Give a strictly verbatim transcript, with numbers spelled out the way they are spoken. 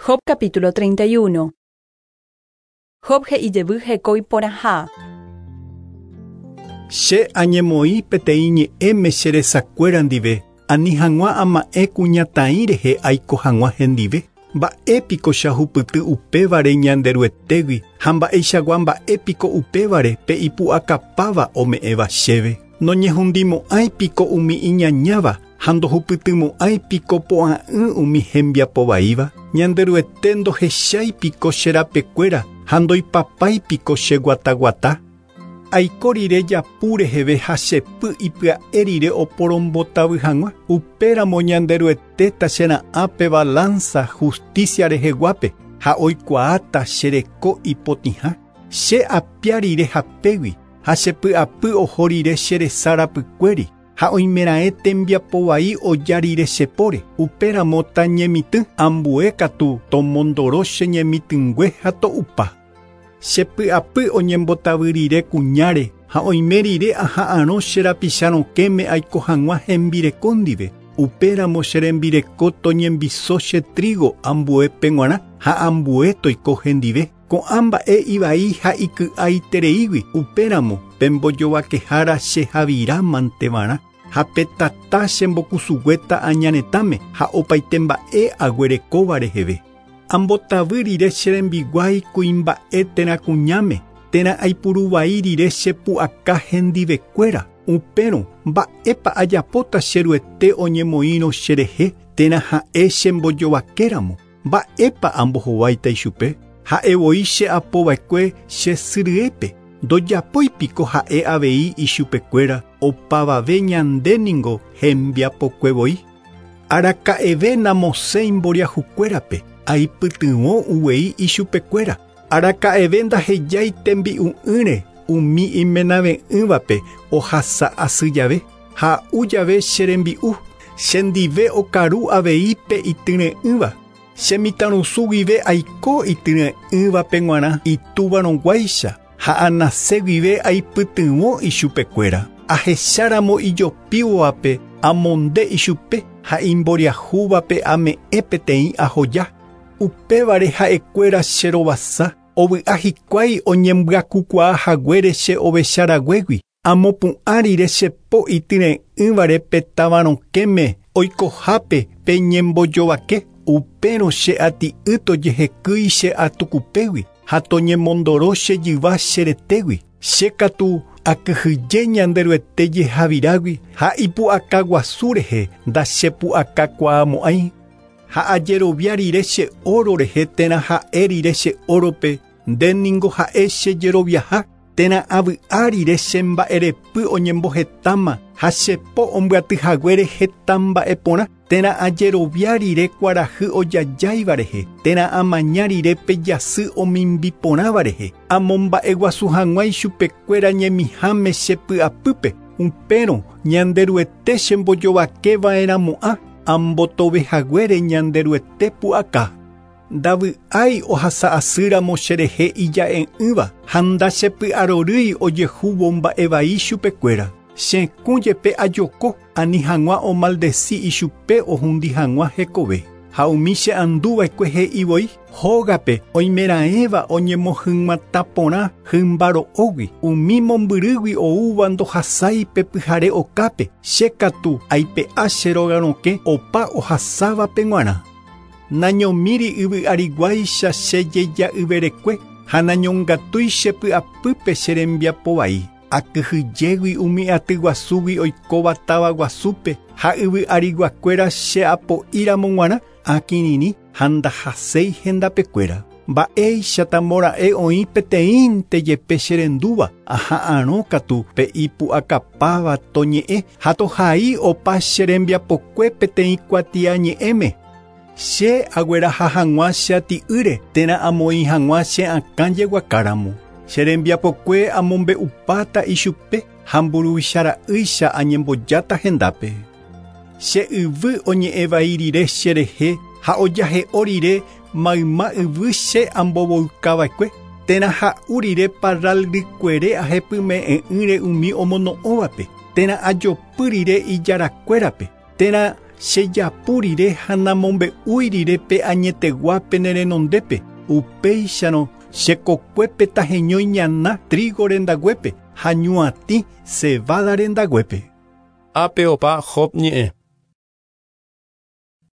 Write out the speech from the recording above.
Job capítulo treinta y uno. Job he'ijevy hekói porãha. Che añemoi peteĩ ñe'ẽme cheresakuéra ndive, ani hag̃ua ama'ẽ kuñataĩ rehe aiko hag̃ua hendive. Mba'épiko chahupyty upévare ñanderuetégui ha mba'eichagua mba'épiko upévare pe ipu'akapáva ome'ẽva chéve. Noñehundimo'ãipiko umi iñañáva ha ndohupytymo'ãipiko po'a'ỹ umi hembiapovaíva. Ñanderuete ndohecháipiko cherapekuéra ha ndoipapáipiko cheguataguata. Aiko rire japu reheve ha chepy ipya'e rire oporombotavy hag̃ua. Upéramo ñanderuetéta chera'ãpe balanza justicia reheguápe ha oikuaáta chereko ipotĩha. Che apia rire hapégui ha chepy'apy oho rire cheresarapykuéri ha oimeraẽ tembiapovai oja rire chepóre. Upéramo tañemitỹ ambue katu tomondoro cheñemitỹngue ha to'upa. Chepy'apy oñembotavy rire kuñáre ha oime rire aha'ãrõ cherapicharõkéme aiko hag̃ua hembireko ndive. Upéramo cherembireko toñembiso che trigo ambuépe g̃uarã ha ambue toiko hendive. Ko'ã mba'e ivai ha iky'aitereígui. Upéramo pembojovakehára che havira mantevarã ha petata chembokusuguéta añaretãme ha opaite mba'e aguerekóva reheve. Ambotavy rire cherembiguái kuimba'e térã kuñáme, térã aipuruvai rire chepu'aka hendivekuéra. Upérõ mba'épa ajapóta cheruete oñemoĩrõ cherehe térã ha'e chembojovakéramo. Mba'épa ambohováita ichupe. Ha'evoi che apova'ekue che syryépe. Ndojapóipiko ha'e avei ichupekuéra opavave ñandéningo hembiapokuevoi. Araka'eve namosẽ imboriahukuérape aipytyvõ uvei ichupekuéra. Araka'eve ndahejái tembi'u'ỹre umi imenave'ỹvape ohasa asy jave. Ha'u jave cherembi'u. Chendive okaru avei pe ityre'ỹva. Chemitãrusu guive aiko ityre'ỹvape g̃uarã itúvarõguáicha ha anase guive aipytyvõ ichupekuéra. Ahecháramo ijopívovape amonde ichupe ha imboriahúvape ame'ẽ peteĩ ahoja. Upévare ha'ekuéra cherovasa ovy'a hikuái oñembyahúkuaahaguére che ovecharaguégui. Amopu'ã rire chepo ityre'ỹvare pe tavarokéme oikohápe pe ñembojovake. Upérõ che ati'y tojehekýi che atukupégui ha toñemondoro chejyva cheretégui. Che katu akyhyje ñanderuete jehavirágui ha ipu'aka guasu rehe ndachepu'akakuaamo'ãi. Ha ajerovia rire che oro rehe térã ha'e rire che órope ndéningo ha'e chejeroviaha. Térã avy'a rire che mba'erepy oñembohetáma ha chepo ombyatyhaguére heta mba'e porã. Térã ajerovia rire kuarahy ojajáiva rehe. Térã amaña rire pe jasy omimbiporãva rehe. Amomba'e guasu hag̃ua ichupekuéra ñemiháme chepy'apýpe. Upérõ ñanderuete chembojovakéva'eramo'ã ambotovehaguére ñanderuete pu'aka. Ndavy'ái ohasa asýramo cherehe ija'e'ỹva ha ndachepy'arorýi ojehúvo mba'evai chupekuéra. Chekũ jepe ajoko ani hag̃ua omaldeci ichupe ohúndi hag̃ua hekove. Ha umi che anduva'ekue he'ivoi hógape oimeraẽva oñemohyg̃uatã porã hymbaro'ógui. Umi mombyrýgui oúva ndohasái pe pyhare okápe. Che katu aipe'a che rogarõke opa ohasávape g̃uarã. Nañomíri yvy'ariguáicha chejeja'yverekue ha nañongatúi chepy'apýpe cherembiapovai. Akyhyjégui umi aty guasúgui oikóva táva guasúpe ha yvy'ariguakuéra cheapo'íramo g̃uarã akirĩri ha ndahaséi hendapekuéra. Mba'éichata mora'e oĩ peteĩnte jepe cherendúva aha'ãrõ katu pe ipu'akapáva toñe'ẽ ha tohai opa cherembiapokue peteĩ kuatia ñe'ẽme. Che agueraha hag̃ua che ati'ýre térã amoĩ hag̃ua che akã jeguakáramo. Cherembiapokue amombe'upáta ichupe ha mburuvichara'ýicha añembojáta hendápe. Che yvy oñe'ẽ vai rire cherehe ha ojahe'o rire mayma yvy che ambovoykava'ekue. Térã ha'u rire parral rykuere ahepyme'ẽ'ỹre umi omono'õvape. Térã ajopy rire ijarakuérape. Térã chejapu rire ha namombe'úi rire pe añeteguápe ne renondépe, upéicharõ chekokuépe taheñói ñana trigo rendaguépe ha ñuatĩ cebada rendaguépe. Ápe opa Job ñe'ẽ.